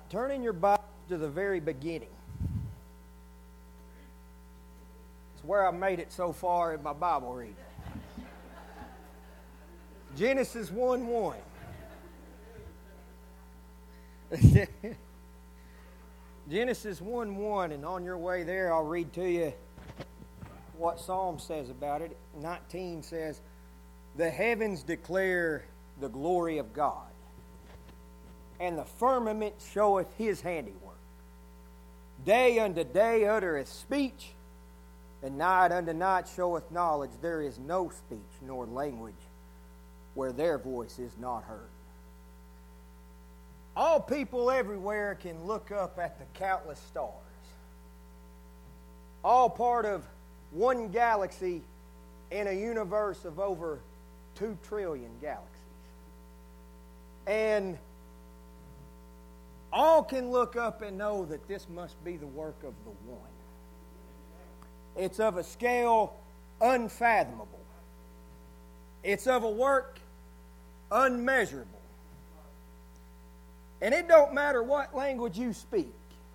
Turn in your Bible to the very beginning. It's where I made it so far in my Bible reading. Genesis 1:1. Genesis 1:1, and on your way there, I'll read to you what Psalm says about it. 19 says, "The heavens declare the glory of God, and the firmament showeth his handiwork. Day unto day uttereth speech, and night unto night showeth knowledge. There is no speech nor language where their voice is not heard." All people everywhere can look up at the countless stars, all part of one galaxy in a universe of over 2 trillion galaxies. And all can look up and know that this must be the work of the one. It's of a scale unfathomable. It's of a work unmeasurable. And it don't matter what language you speak.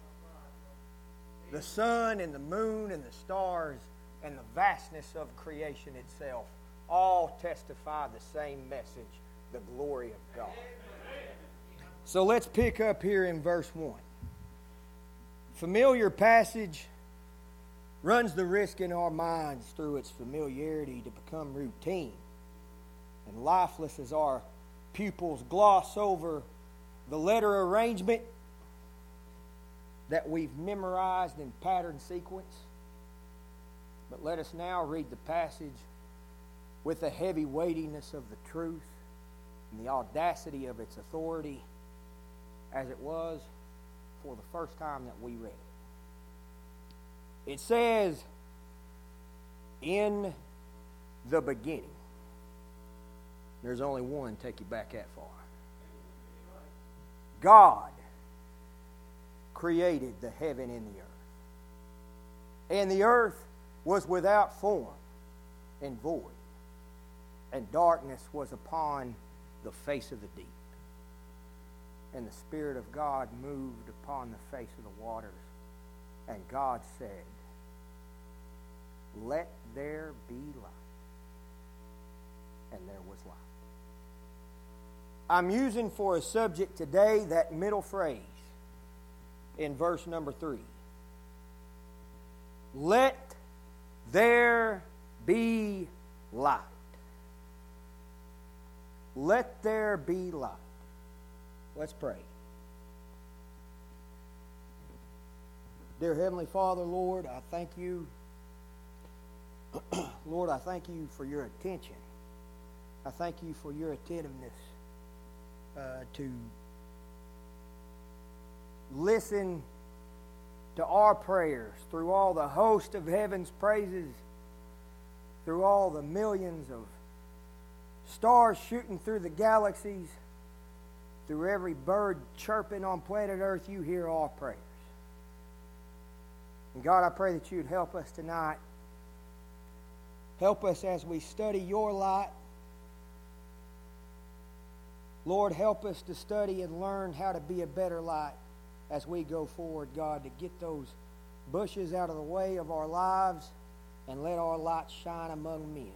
The sun and the moon and the stars and the vastness of creation itself all testify the same message, the glory of God. So let's pick up here in verse 1. Familiar passage runs the risk in our minds through its familiarity to become routine and lifeless as our pupils gloss over the letter arrangement that we've memorized in pattern sequence. But let us now read the passage with the heavy weightiness of the truth and the audacity of its authority as it was for the first time that we read it. It says, "In the beginning." There's only one take you back that far. God created the heaven and the earth. And the earth was without form and void, and darkness was upon the face of the deep. And the Spirit of God moved upon the face of the waters. And God said, "Let there be light." And there was light. I'm using for a subject today that middle phrase in verse number 3. Let there be light. Let there be light. Let's pray. Dear Heavenly Father, Lord, I thank you. Lord, I thank you for your attention. I thank you for your attentiveness to listen to our prayers through all the host of heaven's praises, through all the millions of stars shooting through the galaxies, through every bird chirping on planet Earth. You hear our prayers. And God, I pray that you'd help us tonight. Help us as we study your light. Lord, help us to study and learn how to be a better light as we go forward, God, to get those bushes out of the way of our lives and let our light shine among men.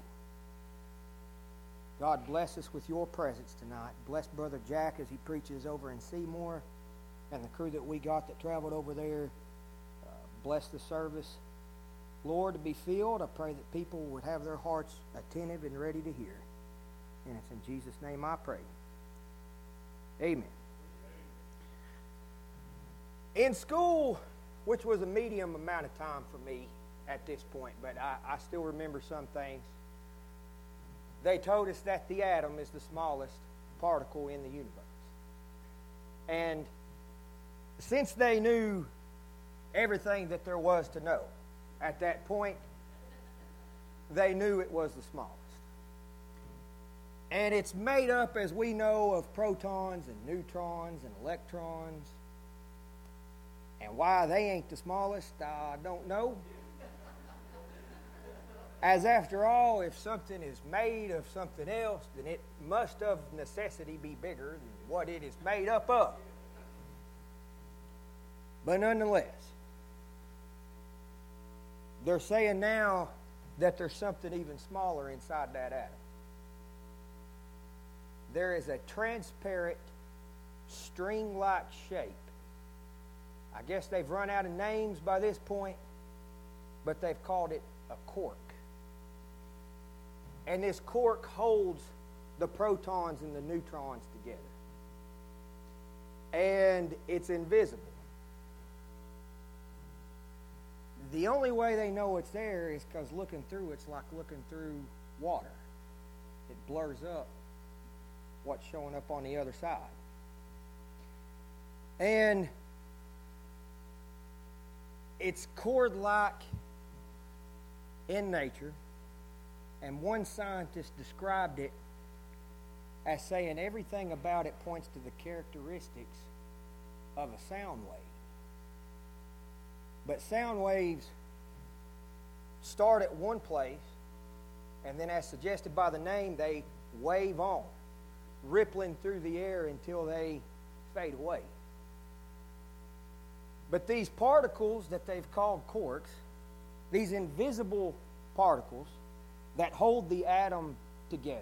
God, bless us with your presence tonight. Bless Brother Jack as he preaches over in Seymour and the crew that we got that traveled over there. Bless the service. Lord, to be filled, I pray that people would have their hearts attentive and ready to hear. And it's in Jesus' name I pray. Amen. In school, which was a medium amount of time for me at this point, but I still remember some things, they told us that the atom is the smallest particle in the universe. And since they knew everything that there was to know at that point, they knew it was the smallest. And it's made up, as we know, of protons and neutrons and electrons. And why they ain't the smallest, I don't know. As after all, if something is made of something else, then it must of necessity be bigger than what it is made up of. But nonetheless, they're saying now that there's something even smaller inside that atom. There is a transparent, string-like shape. I guess they've run out of names by this point, but they've called it a quark. And this quark holds the protons and the neutrons together. And it's invisible. The only way they know it's there is because looking through it's like looking through water. It blurs up what's showing up on the other side. And it's cord-like in nature, and one scientist described it as saying everything about it points to the characteristics of a sound wave. But sound waves start at one place, and then as suggested by the name, they wave on, rippling through the air until they fade away. But these particles that they've called quarks, these invisible particles that hold the atom together,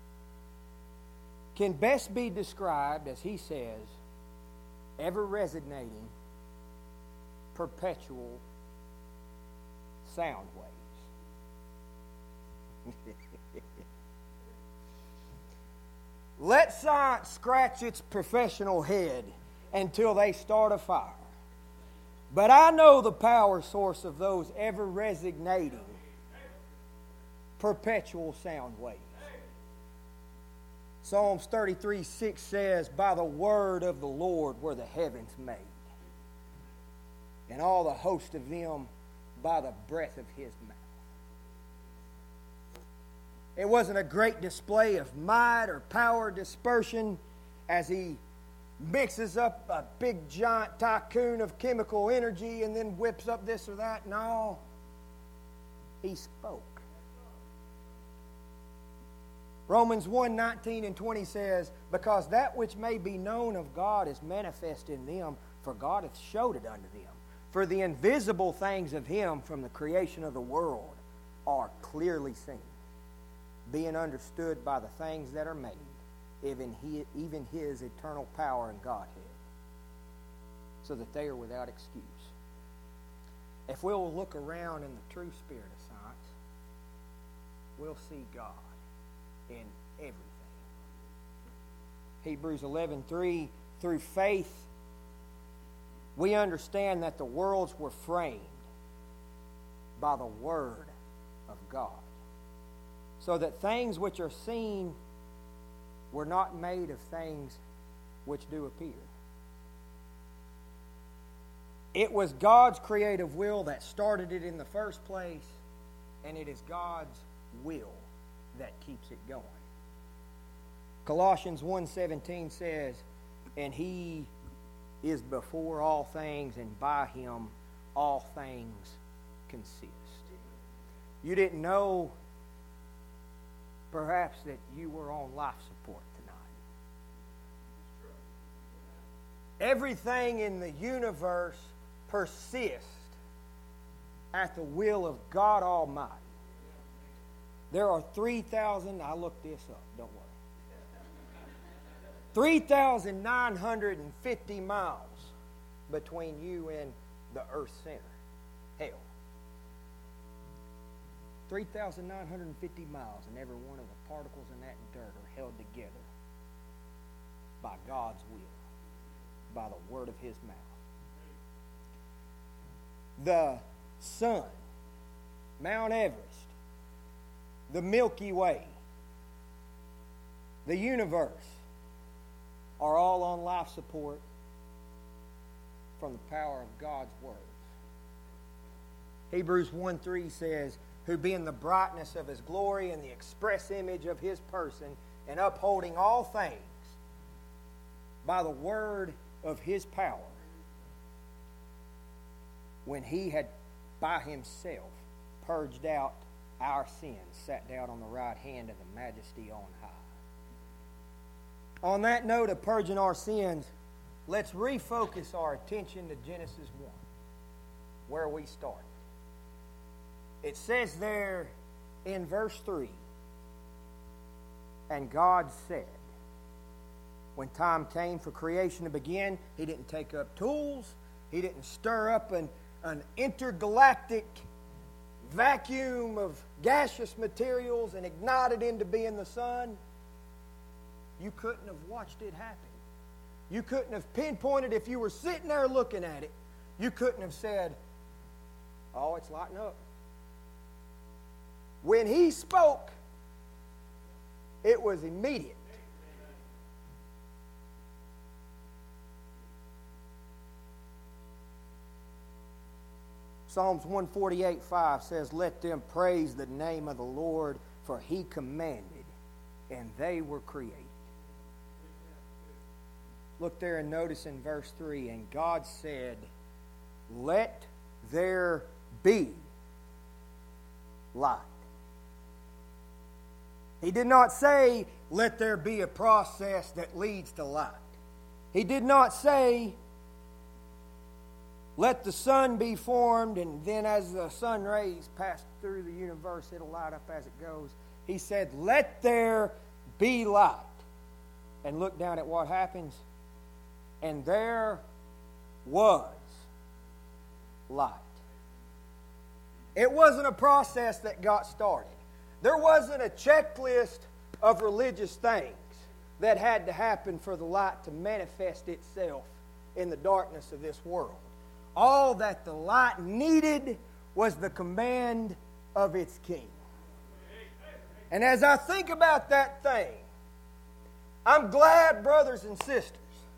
can best be described, as he says, ever-resonating, perpetual sound waves. Let science scratch its professional head until they start a fire. But I know the power source of those ever-resonating, perpetual sound waves. Psalms 33:6 says, "By the word of the Lord were the heavens made, and all the host of them by the breath of his mouth." It wasn't a great display of might or power dispersion as he mixes up a big giant tycoon of chemical energy and then whips up this or that. No, he spoke. Romans 1:19 and 20 says, "Because that which may be known of God is manifest in them, for God hath showed it unto them. For the invisible things of him from the creation of the world are clearly seen, being understood by the things that are made, even his eternal power and Godhead, so that they are without excuse." If we'll look around in the true spirit of science, we'll see God in everything. Hebrews 11:3, "Through faith we understand that the worlds were framed by the word of God, so that things which are seen were not made of things which do appear." It was God's creative will that started it in the first place, and it is God's will that keeps it going. Colossians 1:17 says, "And he is before all things, and by him all things consist." You didn't know, perhaps, that you were on life support tonight. Everything in the universe persists at the will of God Almighty. There are 3,000, I looked this up, don't worry. 3,950 miles between you and the Earth's center, hell. 3,950 miles, and every one of the particles in that dirt are held together by God's will, by the word of his mouth. The sun, Mount Everest, the Milky Way, the universe are all on life support from the power of God's word. Hebrews 1:3 says, "Who being the brightness of his glory and the express image of his person, and upholding all things by the word of his power, when he had by himself purged out our sins, sat down on the right hand of the majesty on high." On that note of purging our sins, let's refocus our attention to Genesis 1, where we started. It says there in verse 3, and God said, when time came for creation to begin, He didn't take up tools. He didn't stir up an intergalactic vacuum of gaseous materials and ignite it into being the sun. You couldn't have watched it happen. You couldn't have pinpointed, if you were sitting there looking at it, you couldn't have said, oh, it's lighting up. When He spoke, it was immediate. Psalms 148:5 says, let them praise the name of the Lord, for He commanded, and they were created. Look there and notice in verse 3, and God said, let there be light. He did not say, let there be a process that leads to light. He did not say, let the sun be formed, and then as the sun rays pass through the universe, it'll light up as it goes. He said, let there be light. And look down at what happens. And there was light. It wasn't a process that got started. There wasn't a checklist of religious things that had to happen for the light to manifest itself in the darkness of this world. All that the light needed was the command of its king. And as I think about that thing, I'm glad, brothers and sisters,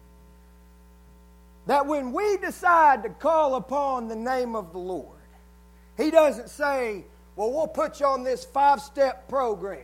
that when we decide to call upon the name of the Lord, He doesn't say, well, we'll put you on this 5-step program.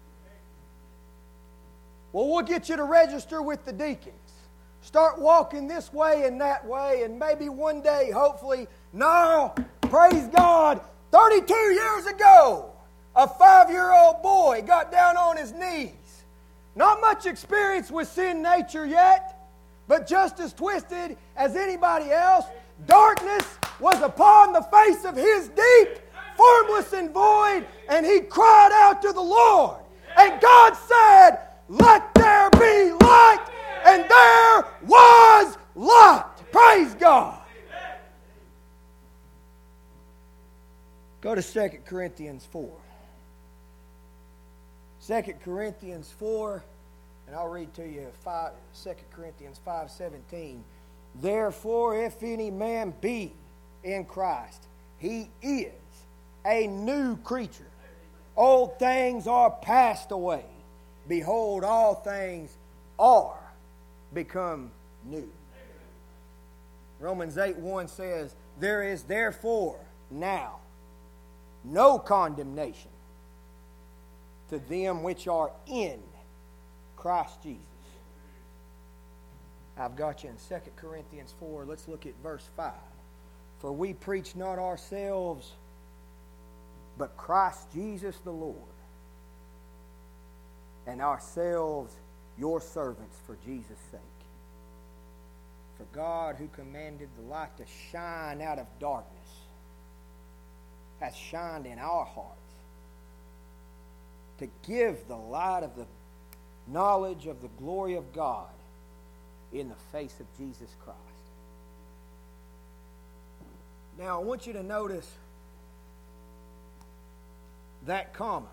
Well, we'll get you to register with the deacons. Start walking this way and that way, and maybe one day, hopefully, no, praise God, 32 years ago, a 5-year-old boy got down on his knees. Not much experience with sin nature yet, but just as twisted as anybody else. Darkness was upon the face of his deep, formless and void, and he cried out to the Lord. And God said, let there be light. And there was light. Praise God. Go to 2 Corinthians 4. 2 Corinthians 4, and I'll read to you 2 Corinthians 5:17. Therefore, if any man be in Christ, he is a new creature. Old things are passed away. Behold, all things are become new. Romans 8:1 says, there is therefore now no condemnation to them which are in Christ Jesus. I've got you in 2 Corinthians 4. Let's look at verse 5. For we preach not ourselves, but Christ Jesus the Lord, and ourselves your servants for Jesus' sake. For God, who commanded the light to shine out of darkness, has shined in our hearts to give the light of the knowledge of the glory of God in the face of Jesus Christ. Now, I want you to notice that comma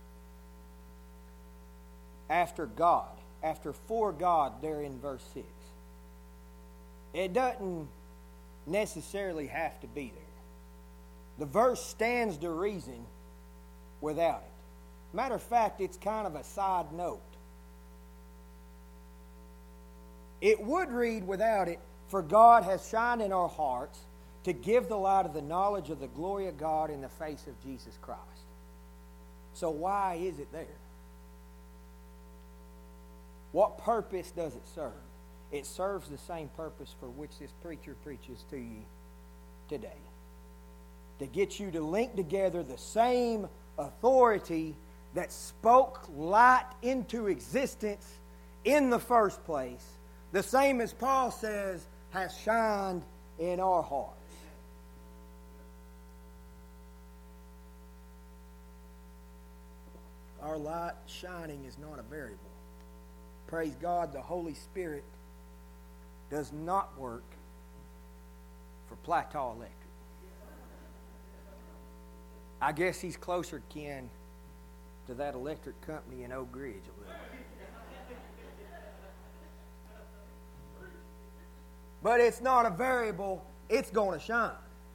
after God, after for God there in verse 6. It doesn't necessarily have to be there. The verse stands to reason without it. Matter of fact, it's kind of a side note. It would read without it, for God has shined in our hearts to give the light of the knowledge of the glory of God in the face of Jesus Christ. So why is it there? What purpose does it serve? It serves the same purpose for which this preacher preaches to you today. To get you to link together the same authority that spoke light into existence in the first place the same as Paul says, has shined in our hearts. Our light shining is not a variable. Praise God, the Holy Spirit does not work for Plateau Electric. I guess he's closer kin to that electric company in Oak Ridge a little bit. But it's not a variable, it's going to shine.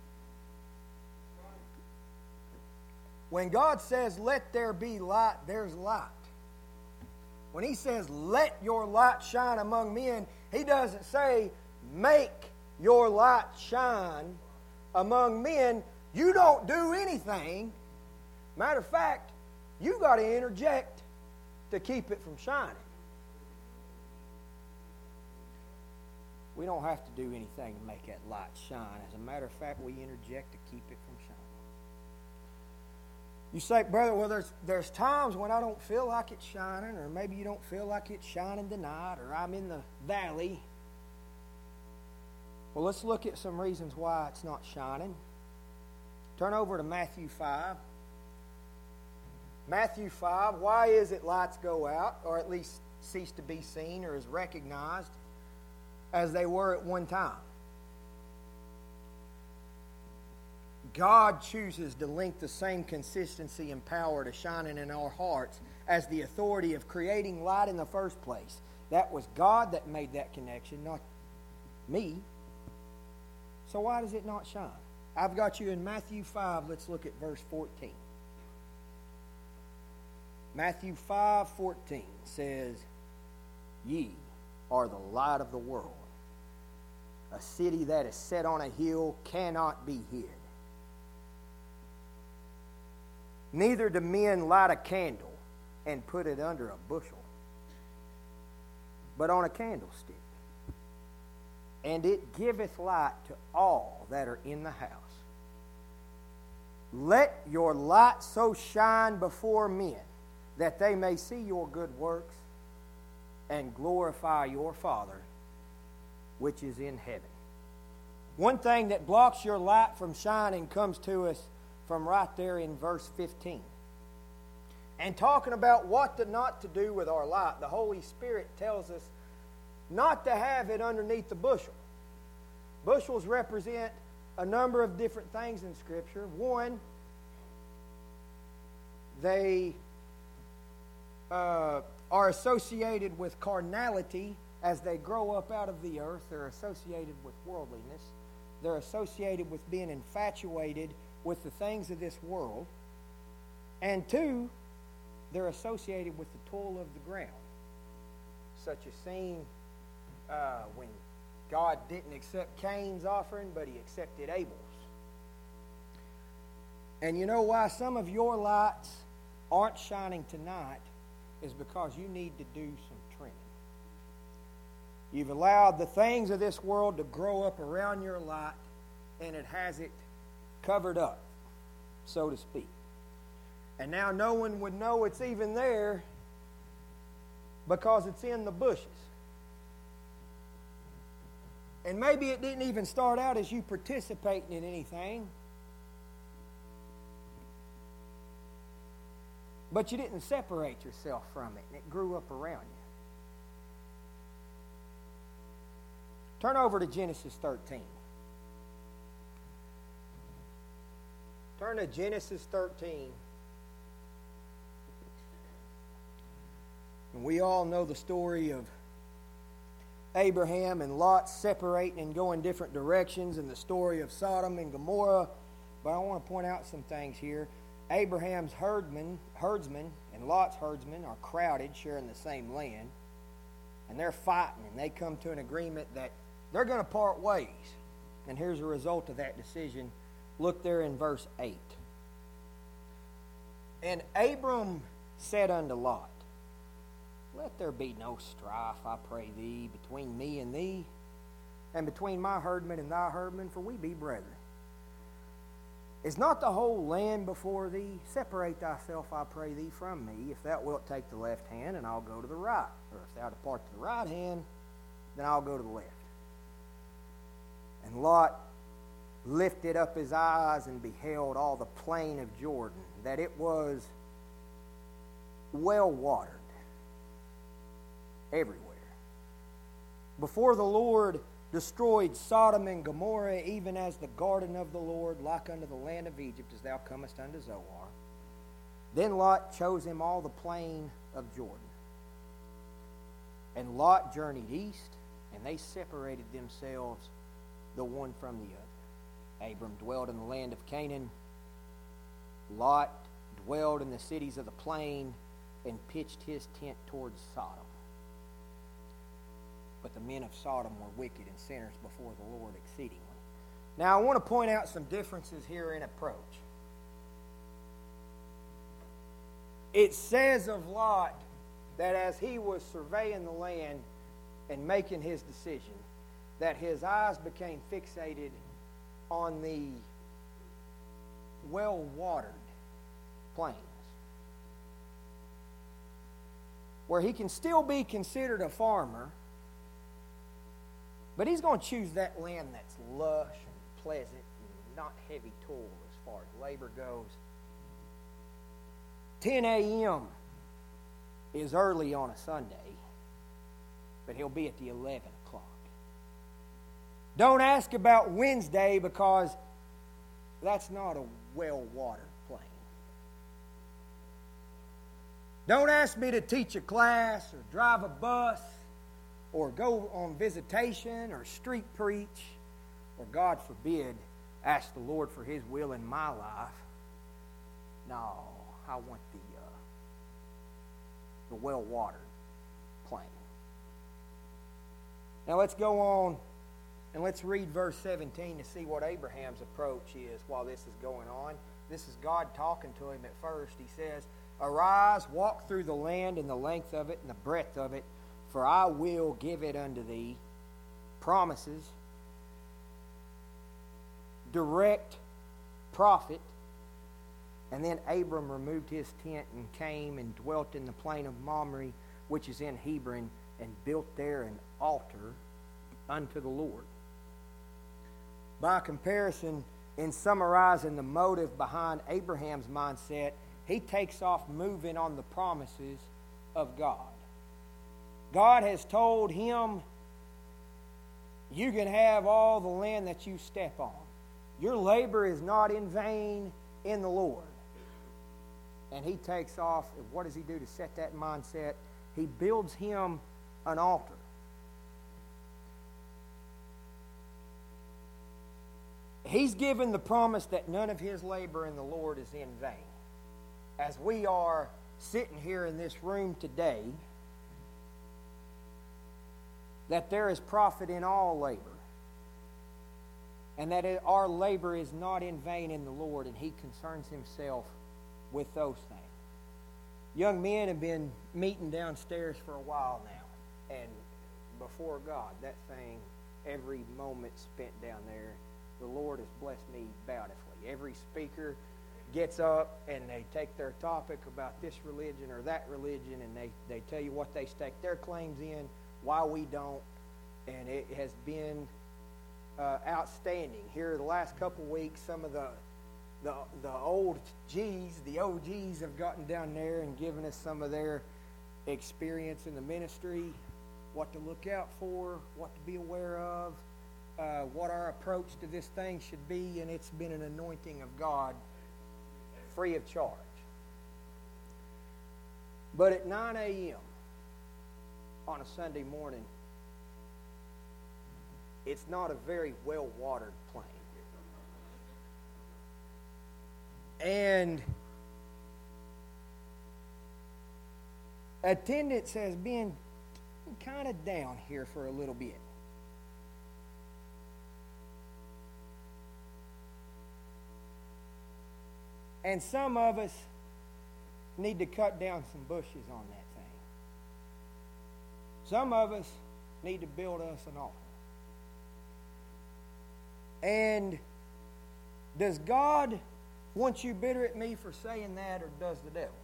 When God says, let there be light, there's light. When He says, let your light shine among men, He doesn't say, make your light shine among men. You don't do anything. Matter of fact, you got to interject to keep it from shining. We don't have to do anything to make that light shine. As a matter of fact, we interject to keep it from shining. You say, brother, well, there's times when I don't feel like it's shining, or maybe you don't feel like it's shining tonight, or I'm in the valley. Well, let's look at some reasons why it's not shining. Turn over to Matthew 5. Matthew 5, why is it lights go out, or at least cease to be seen, or is recognized as they were at one time? God chooses to link the same consistency and power to shining in our hearts as the authority of creating light in the first place. That was God that made that connection, not me. So why does it not shine? I've got you in Matthew 5. Let's look at verse 14. Matthew 5:14 says, ye are the light of the world. A city that is set on a hill cannot be hid. Neither do men light a candle and put it under a bushel, but on a candlestick. And it giveth light to all that are in the house. Let your light so shine before men that they may see your good works and glorify your Father which is in heaven. One thing that blocks your light from shining comes to us from right there in verse 15. And talking about what not to do with our light, the Holy Spirit tells us not to have it underneath the bushel. Bushels represent a number of different things in Scripture. One, they are associated with carnality as they grow up out of the earth. They're associated with worldliness. They're associated with being infatuated with the things of this world. And two, they're associated with the toil of the ground, such as seen when God didn't accept Cain's offering, but He accepted Abel's. And you know why some of your lights aren't shining tonight is because you need to do some trimming. You've allowed the things of this world to grow up around your light, and it has it covered up, so to speak. And now no one would know it's even there because it's in the bushes. And maybe it didn't even start out as you participating in anything, but you didn't separate yourself from it, and it grew up around you. Turn over to Genesis 13. Turn to Genesis 13. And we all know the story of Abraham and Lot separating and going different directions, and the story of Sodom and Gomorrah. But I want to point out some things here. Abraham's herdsmen and Lot's herdsmen are crowded, sharing the same land. And they're fighting, and they come to an agreement that they're going to part ways. And here's a result of that decision. Look there in verse 8. And Abram said unto Lot, let there be no strife, I pray thee, between me and thee, and between my herdmen and thy herdmen, for we be brethren. Is not the whole land before thee? Separate thyself, I pray thee, from me. If thou wilt take the left hand, and I'll go to the right. Or if thou depart to the right hand, then I'll go to the left. And Lot lifted up his eyes and beheld all the plain of Jordan, that it was well watered everywhere. Before the Lord destroyed Sodom and Gomorrah, even as the garden of the Lord, like unto the land of Egypt, as thou comest unto Zoar. Then Lot chose him all the plain of Jordan. And Lot journeyed east, and they separated themselves the one from the other. Abram dwelled in the land of Canaan. Lot dwelled in the cities of the plain and pitched his tent towards Sodom. But the men of Sodom were wicked and sinners before the Lord exceedingly. Now I want to point out some differences here in approach. It says of Lot that as he was surveying the land and making his decision, that his eyes became fixated on the well-watered plains, where he can still be considered a farmer, but he's going to choose that land that's lush and pleasant and not heavy toil as far as labor goes. 10 a.m. is early on a Sunday, but he'll be at the 11 o'clock. Don't ask about Wednesday, because that's not a well-watered plain. Don't ask me to teach a class or drive a bus or go on visitation or street preach, or God forbid, ask the Lord for His will in my life. No, I want the well-watered plain. Now let's go on and let's read verse 17 to see what Abraham's approach is while this is going on. This is God talking to him at first. He says, "Arise, walk through the land in the length of it and the breadth of it, for I will give it unto thee." Promises, direct profit. And then Abram removed his tent and came and dwelt in the plain of Mamre, which is in Hebron, and built there an altar unto the Lord. By comparison, in summarizing the motive behind Abraham's mindset, he takes off moving on the promises of God. God has told him, you can have all the land that you step on. Your labor is not in vain in the Lord. And he takes off, and what does he do to set that mindset? He builds him an altar. He's given the promise that none of his labor in the Lord is in vain. As we are sitting here in this room today, that there is profit in all labor, and that our labor is not in vain in the Lord, and He concerns Himself with those things. Young men have been meeting downstairs for a while now, and before God, that thing, every moment spent down there, the Lord has blessed me bountifully. Every speaker gets up and they take their topic about this religion or that religion, and they tell you what they stake their claims in, why we don't, and it has been outstanding. Here the last couple weeks, some of the old G's, the OGs have gotten down there and given us some of their experience in the ministry, what to look out for, what to be aware of, what our approach to this thing should be, and it's been an anointing of God free of charge. But at 9 a.m. on a Sunday morning, it's not a very well-watered plain. And attendance has been kind of down here for a little bit. And some of us need to cut down some bushes on that thing. Some of us need to build us an altar. And does God want you bitter at me for saying that, or does the devil?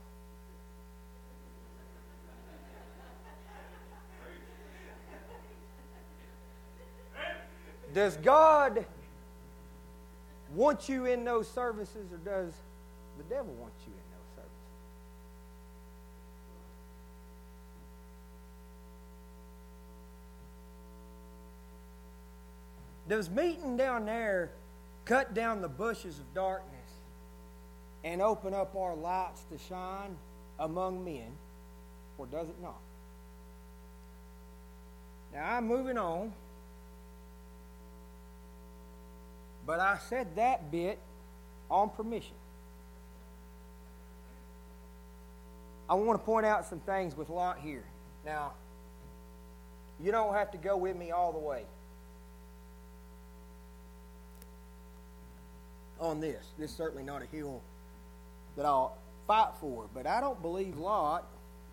Does God want you in those services, or does the devil want you in those services? Does meeting down there cut down the bushes of darkness and open up our lights to shine among men, or does it not? Now, I'm moving on, but I said that bit on permission. I want to point out some things with Lot here. Now, you don't have to go with me all the way on this. This is certainly not a hill that I'll fight for, but I don't believe Lot,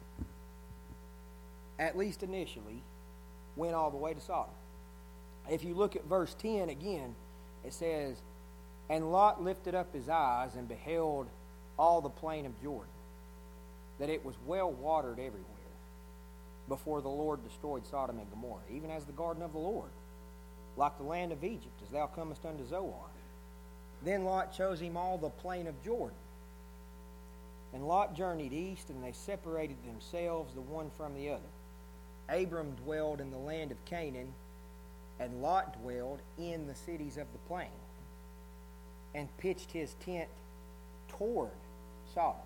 at least initially, went all the way to Sodom. If you look at verse 10 again, it says, "And Lot lifted up his eyes and beheld all the plain of Jordan, that it was well watered everywhere, before the Lord destroyed Sodom and Gomorrah, even as the garden of the Lord, like the land of Egypt, as thou comest unto Zoar. Then Lot chose him all the plain of Jordan. And Lot journeyed east, and they separated themselves the one from the other. Abram dwelled in the land of Canaan, and Lot dwelled in the cities of the plain, and pitched his tent toward Sodom."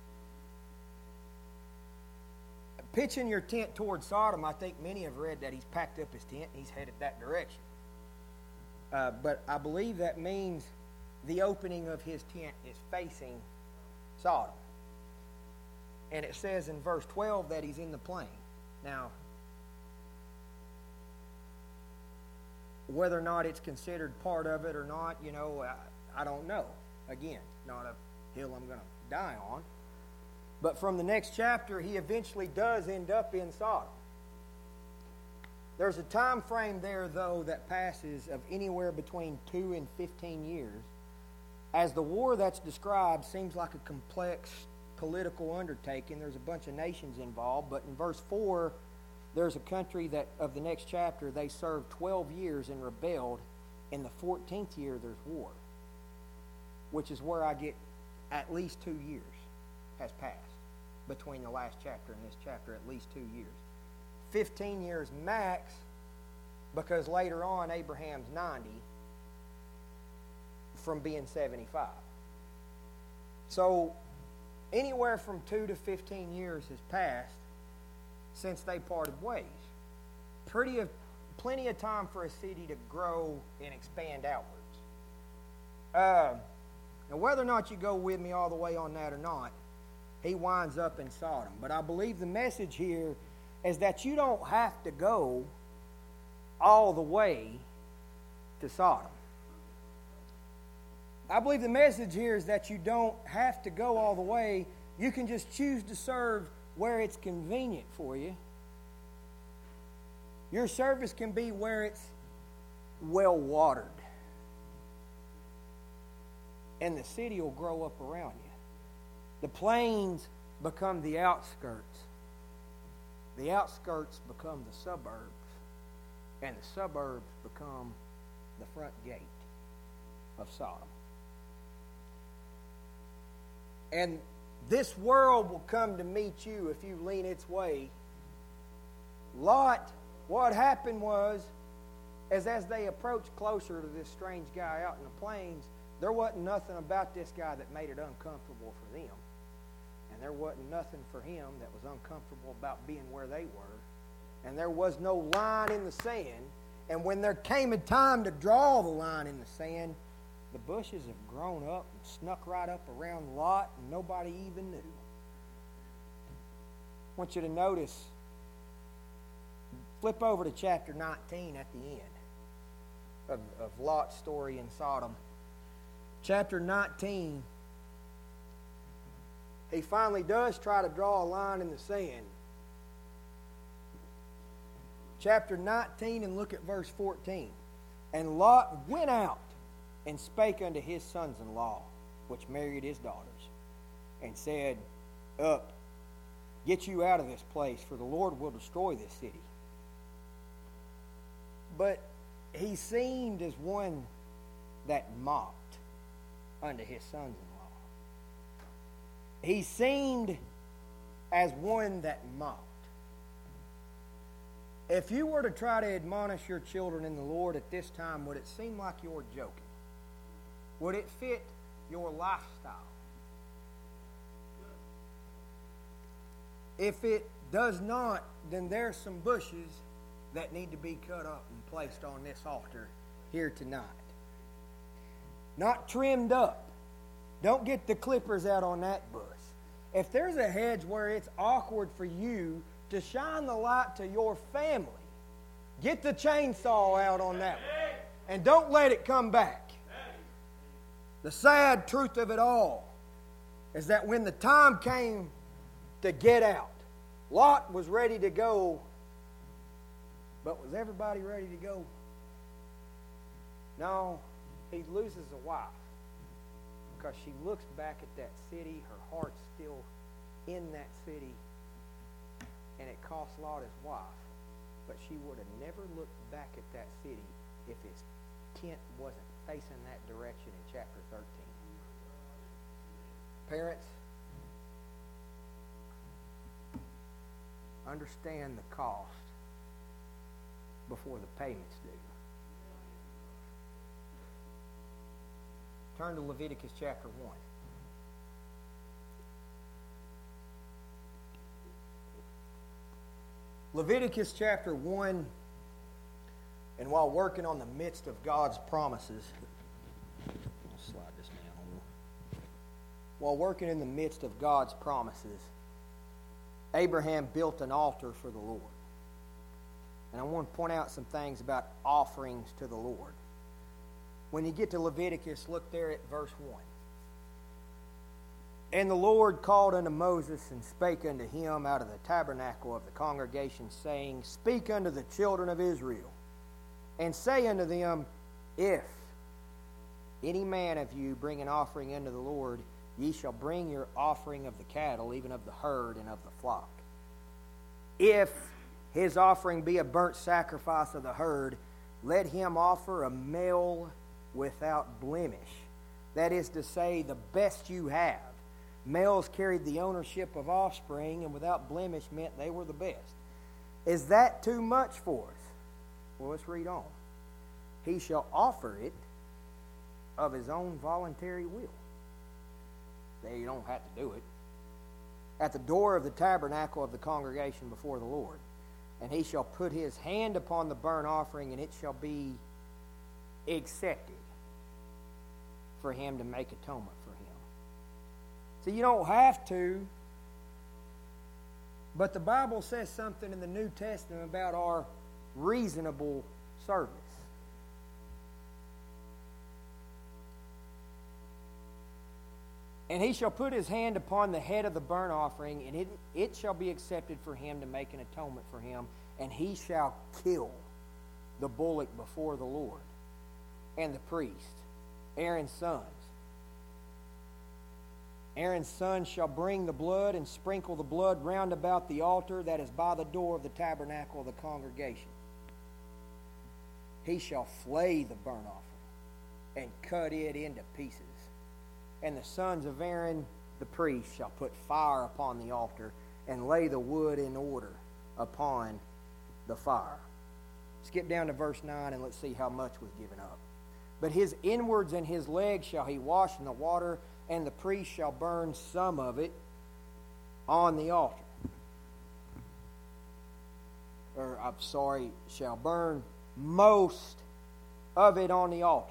Pitching your tent toward Sodom, I think many have read that he's packed up his tent and he's headed that direction. But I believe that means the opening of his tent is facing Sodom. And it says in verse 12 that he's in the plain. Now, whether or not it's considered part of it or not, I don't know. Again, not a hill I'm going to die on. But from the next chapter, he eventually does end up in Sodom. There's a time frame there, though, that passes of anywhere between 2 and 15 years, as the war that's described seems like a complex political undertaking. There's a bunch of nations involved, but in verse 4, there's a country that, of the next chapter, they served 12 years and rebelled. In the 14th year, there's war, which is where I get at least 2 years has passed between the last chapter and this chapter, at least 2 years. 15 years max, because later on, Abraham's 90 from being 75. So, anywhere from 2 to 15 years has passed since they parted ways. Plenty of time for a city to grow and expand outwards. Now, whether or not you go with me all the way on that or not, he winds up in Sodom. But I believe the message here is that you don't have to go all the way to Sodom. I believe the message here is that you don't have to go all the way. You can just choose to serve where it's convenient for you. Your service can be where it's well watered, and the city will grow up around you. The plains become the outskirts. The outskirts become the suburbs, and the suburbs become the front gate of Sodom. And this world will come to meet you if you lean its way. Lot, what happened was, as they approached closer to this strange guy out in the plains, there wasn't nothing about this guy that made it uncomfortable for them. And there wasn't nothing for him that was uncomfortable about being where they were. And there was no line in the sand. And when there came a time to draw the line in the sand, the bushes have grown up and snuck right up around Lot, and nobody even knew. I want you to notice, flip over to chapter 19 at the end of Lot's story in Sodom. Chapter 19, he finally does try to draw a line in the sand. Chapter 19, and look at verse 14. "And Lot went out and spake unto his sons-in-law, which married his daughters, and said, Up, get you out of this place, for the Lord will destroy this city. But he seemed as one that mocked unto his sons-in-law. He seemed as one that mocked. If you were to try to admonish your children in the Lord at this time, would it seem like you're joking? Would it fit your lifestyle? If it does not, then there's some bushes that need to be cut up and placed on this altar here tonight. Not trimmed up. Don't get the clippers out on that bush. If there's a hedge where it's awkward for you to shine the light to your family, get the chainsaw out on that one. And don't let it come back. The sad truth of it all is that when the time came to get out, Lot was ready to go, but was everybody ready to go? No, he loses a wife because she looks back at that city, her heart's still in that city, and it cost Lot his wife. But she would have never looked back at that city if his tent wasn't facing that direction in chapter 13. Parents, understand the cost before the payments due. Turn to Leviticus chapter 1. Leviticus chapter 1, and while working on the midst of God's promises, I'll slide this down a little. While working in the midst of God's promises, Abraham built an altar for the Lord. And I want to point out some things about offerings to the Lord. When you get to Leviticus, look there at verse 1. And the Lord called unto Moses and spake unto him out of the tabernacle of the congregation, saying, Speak unto the children of Israel, and say unto them, If any man of you bring an offering unto the Lord, ye shall bring your offering of the cattle, even of the herd and of the flock. If his offering be a burnt sacrifice of the herd, let him offer a male without blemish. That is to say, the best you have. Males carried the ownership of offspring, and without blemish meant they were the best. Is that too much for us? Well, let's read on. He shall offer it of his own voluntary will. There, you don't have to do it. At the door of the tabernacle of the congregation before the Lord. And he shall put his hand upon the burnt offering, and it shall be accepted for him to make atonement for him. So you don't have to, but the Bible says something in the New Testament about our reasonable service. And he shall put his hand upon the head of the burnt offering, and it shall be accepted for him to make an atonement for him, and he shall kill the bullock before the Lord and the priest, Aaron's sons. Aaron's sons shall bring the blood and sprinkle the blood round about the altar that is by the door of the tabernacle of the congregation. He shall flay the burnt offering and cut it into pieces. And the sons of Aaron, the priest, shall put fire upon the altar and lay the wood in order upon the fire. Skip down to verse 9 and let's see how much was given up. But his inwards and his legs shall he wash in the water, and the priest shall burn some of it on the altar. Shall burn most of it on the altar.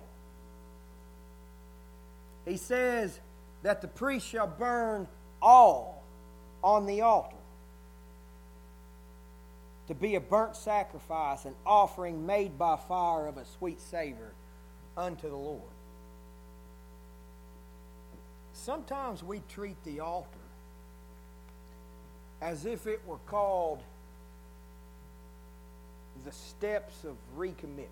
He says that the priest shall burn all on the altar to be a burnt sacrifice, an offering made by fire of a sweet savor unto the Lord. Sometimes we treat the altar as if it were called the steps of recommitment.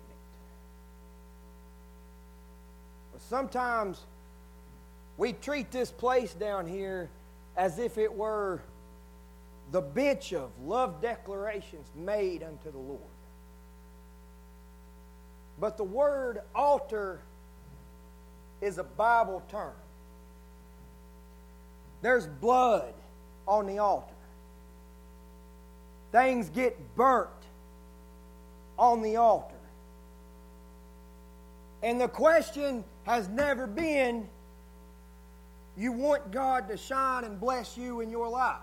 But sometimes we treat this place down here as if it were the bench of love declarations made unto the Lord. But the word altar is a Bible term. There's blood on the altar. Things get burnt on the altar. And the question has never been, you want God to shine and bless you in your life.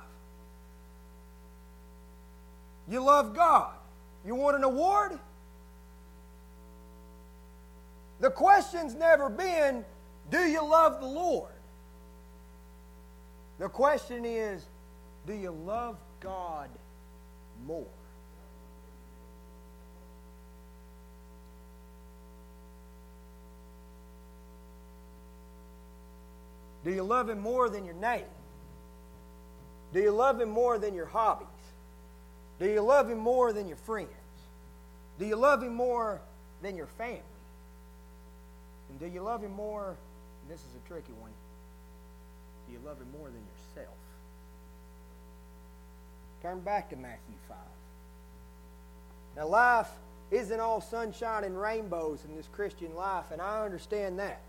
You love God. You want an award? The question's never been, do you love the Lord? The question is, do you love God more? Do you love Him more than your name? Do you love Him more than your hobbies? Do you love Him more than your friends? Do you love Him more than your family? And do you love Him more, and this is a tricky one, do you love Him more than yourself? Turn back to Matthew 5. Now, life isn't all sunshine and rainbows in this Christian life, and I understand that.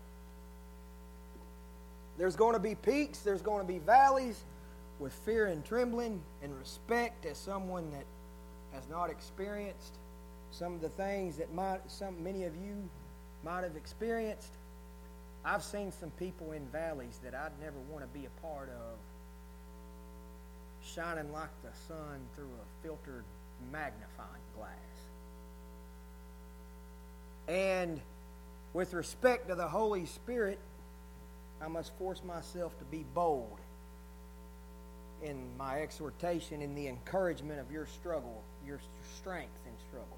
There's going to be peaks, there's going to be valleys, with fear and trembling and respect as someone that has not experienced some of the things that many of you might have experienced. I've seen some people in valleys that I'd never want to be a part of, shining like the sun through a filtered magnifying glass. And with respect to the Holy Spirit, I must force myself to be bold in my exhortation, in the encouragement of your struggle, your strength in struggle.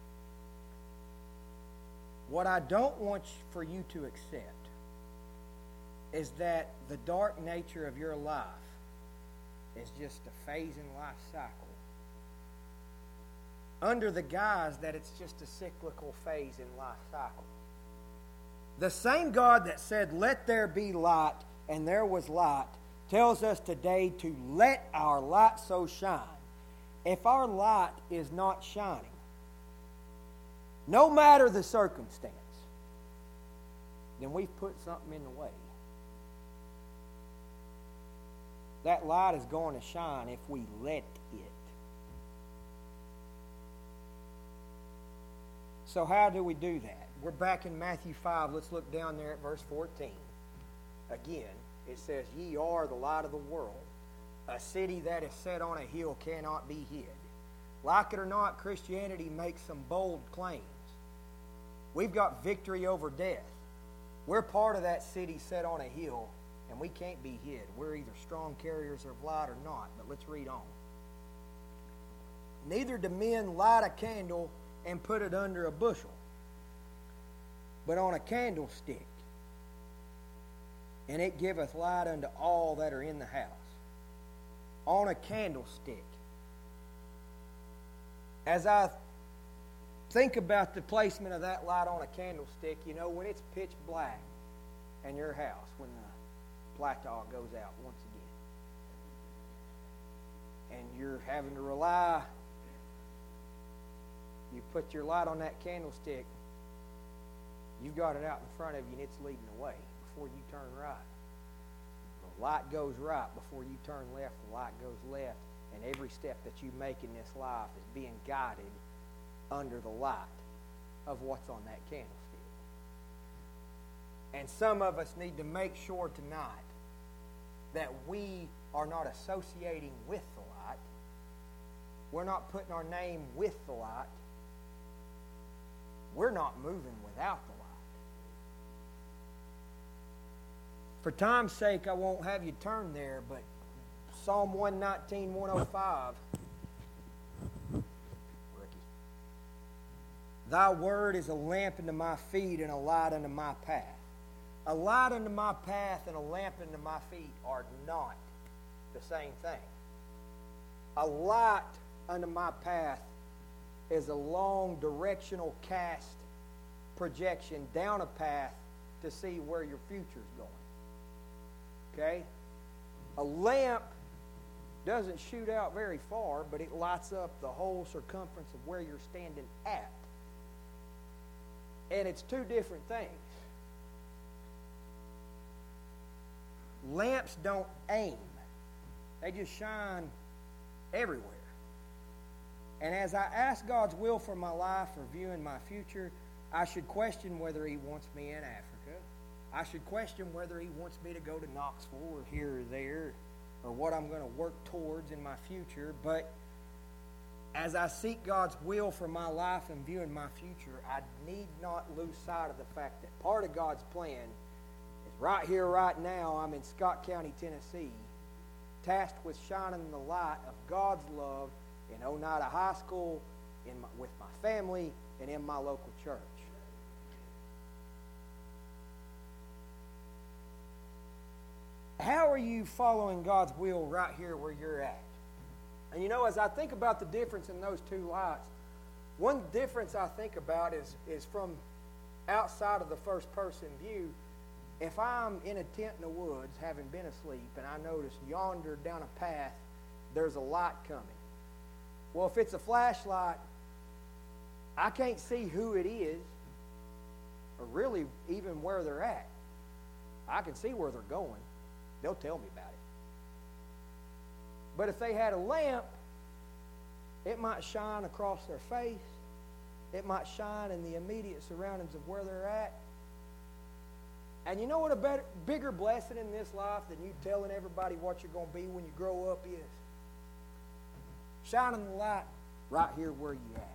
What I don't want for you to accept is that the dark nature of your life is just a phase in life cycle, under the guise that it's just a cyclical phase in life cycle. The same God that said, "Let there be light," and there was light, tells us today to let our light so shine. If our light is not shining, no matter the circumstance, then we've put something in the way. That light is going to shine if we let it. So how do we do that? We're back in Matthew 5. Let's look down there at verse 14. Again, it says, "Ye are the light of the world. A city that is set on a hill cannot be hid." Like it or not, Christianity makes some bold claims. We've got victory over death. We're part of that city set on a hill, and we can't be hid. We're either strong carriers of light or not. But let's read on. "Neither do men light a candle and put it under a bushel, but on a candlestick, and it giveth light unto all that are in the house." On a candlestick. As I think about the placement of that light on a candlestick, you know, when it's pitch black in your house, when the placard goes out once again, and you're having to rely, you put your light on that candlestick, you've got it out in front of you and it's leading the way before you turn right. The light goes right before you turn left, the light goes left, and every step that you make in this life is being guided under the light of what's on that candlestick. And some of us need to make sure tonight that we are not associating with the light. We're not putting our name with the light. We're not moving without the light. For time's sake, I won't have you turn there, but Psalm 119, 105. Ricky. "Thy word is a lamp unto my feet and a light unto my path." A light unto my path and a lamp unto my feet are not the same thing. A light unto my path is a long directional cast projection down a path to see where your future's going. Okay? A lamp doesn't shoot out very far, but it lights up the whole circumference of where you're standing at. And it's two different things. Lamps don't aim. They just shine everywhere. And as I ask God's will for my life or viewing my future, I should question whether He wants me in Africa. I should question whether He wants me to go to Knoxville or here or there, or what I'm going to work towards in my future. But as I seek God's will for my life and viewing my future, I need not lose sight of the fact that part of God's plan is right here, right now. I'm in Scott County, Tennessee, tasked with shining the light of God's love in Oneida High School, with my family, and in my local church. How are you following God's will right here where you're at? And you know, as I think about the difference in those two lights, one difference I think about is from outside of the first person view. If I'm in a tent in the woods, having been asleep, and I notice yonder down a path, there's a light coming. Well, if it's a flashlight, I can't see who it is, or really even where they're at. I can see where they're going. They'll tell me about it. But if they had a lamp, it might shine across their face. It might shine in the immediate surroundings of where they're at. And you know what a bigger blessing in this life than you telling everybody what you're going to be when you grow up is? Shining the light right here where you at.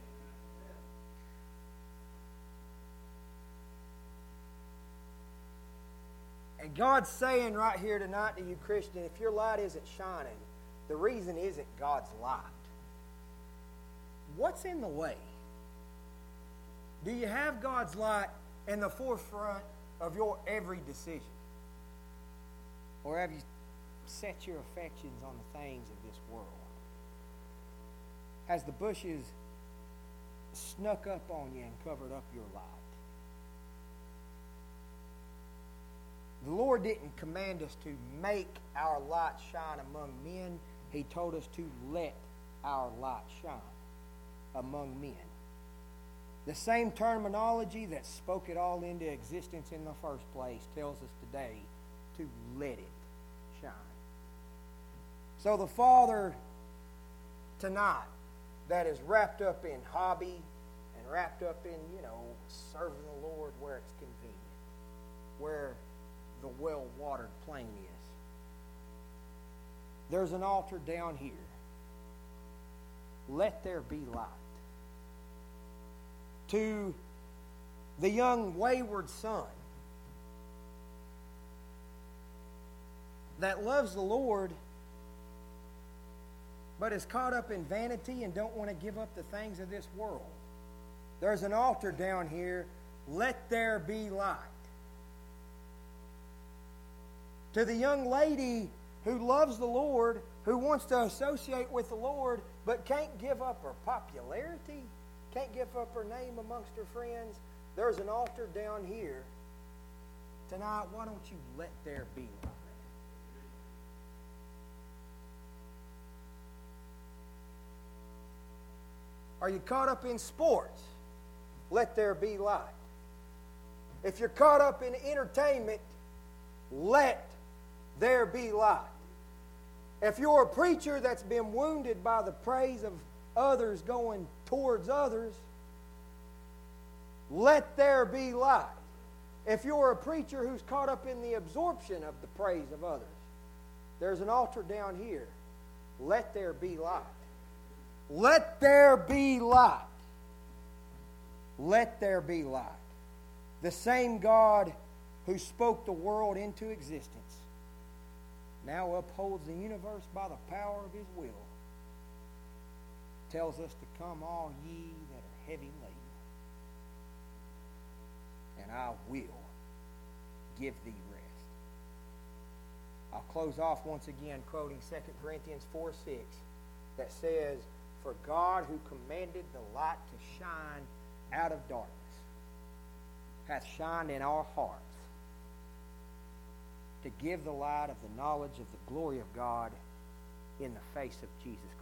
And God's saying right here tonight to you, Christian, if your light isn't shining, the reason isn't God's light. What's in the way? Do you have God's light in the forefront of your every decision? Or have you set your affections on the things of this world? Has the bushes snuck up on you and covered up your light? The Lord didn't command us to make our light shine among men. He told us to let our light shine among men. The same terminology that spoke it all into existence in the first place tells us today to let it shine. So the Father tonight that is wrapped up in hobby and wrapped up in, serving the Lord where it's convenient, where the well-watered plain is. There's an altar down here. Let there be light. To the young wayward son that loves the Lord but is caught up in vanity and don't want to give up the things of this world, there's an altar down here. Let there be light. To the young lady who loves the Lord, who wants to associate with the Lord, but can't give up her popularity, can't give up her name amongst her friends, there's an altar down here. Tonight, why don't you let there be light? Are you caught up in sports? Let there be light. If you're caught up in entertainment, let there be light. If you're a preacher that's been wounded by the praise of others going towards others, let there be light. If you're a preacher who's caught up in the absorption of the praise of others, there's an altar down here. Let there be light. Let there be light. Let there be light. The same God who spoke the world into existence now upholds the universe by the power of His will, tells us to come all ye that are heavy laden, and I will give thee rest. I'll close off once again quoting 2 Corinthians 4:6 that says, "For God who commanded the light to shine out of darkness hath shined in our hearts to give the light of the knowledge of the glory of God in the face of Jesus